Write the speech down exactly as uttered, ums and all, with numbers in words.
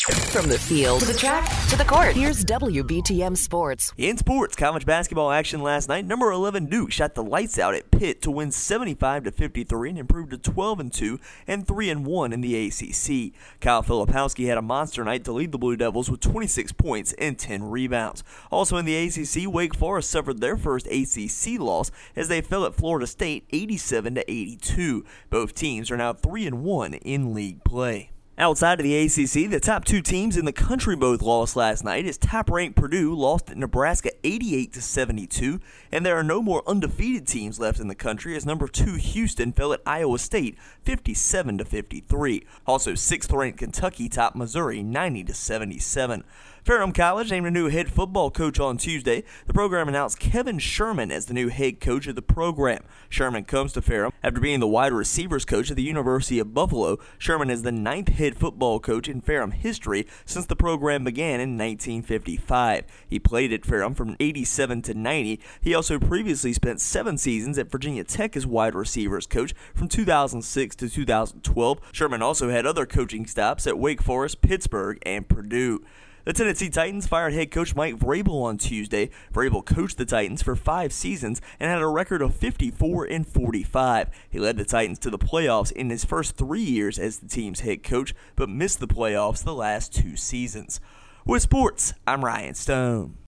From the field to the track to the court, here's W B T M Sports. In sports, college basketball action last night. Number eleven Duke shot the lights out at Pitt to win seventy-five to fifty-three and improved to twelve and two and three and one in the A C C. Kyle Filipowski had a monster night to lead the Blue Devils with twenty-six points and ten rebounds. Also in the A C C, Wake Forest suffered their first A C C loss as they fell at Florida State eighty-seven to eighty-two. Both teams are now three and one in league play. Outside of the A C C, the top two teams in the country both lost last night as top-ranked Purdue lost at Nebraska eighty-eight to seventy-two, and there are no more undefeated teams left in the country as number two Houston fell at Iowa State fifty-seven to fifty-three. Also, sixth-ranked Kentucky topped Missouri ninety to seventy-seven. Ferrum College named a new head football coach on Tuesday. The program announced Kevin Sherman as the new head coach of the program. Sherman comes to Ferrum after being the wide receivers coach at the University of Buffalo. Sherman is the ninth head football coach in Ferrum history since the program began in nineteen fifty-five. He played at Ferrum from eighty-seven to ninety. He also previously spent seven seasons at Virginia Tech as wide receivers coach from two thousand six to two thousand twelve. Sherman also had other coaching stops at Wake Forest, Pittsburgh, and Purdue. The Tennessee Titans fired head coach Mike Vrabel on Tuesday. Vrabel coached the Titans for five seasons and had a record of fifty-four and forty-five. He led the Titans to the playoffs in his first three years as the team's head coach, but missed the playoffs the last two seasons. With sports, I'm Ryan Stone.